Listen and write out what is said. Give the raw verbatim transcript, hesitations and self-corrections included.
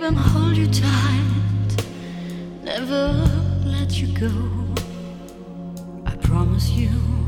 gonna hold you tight, never let you go. I promise you.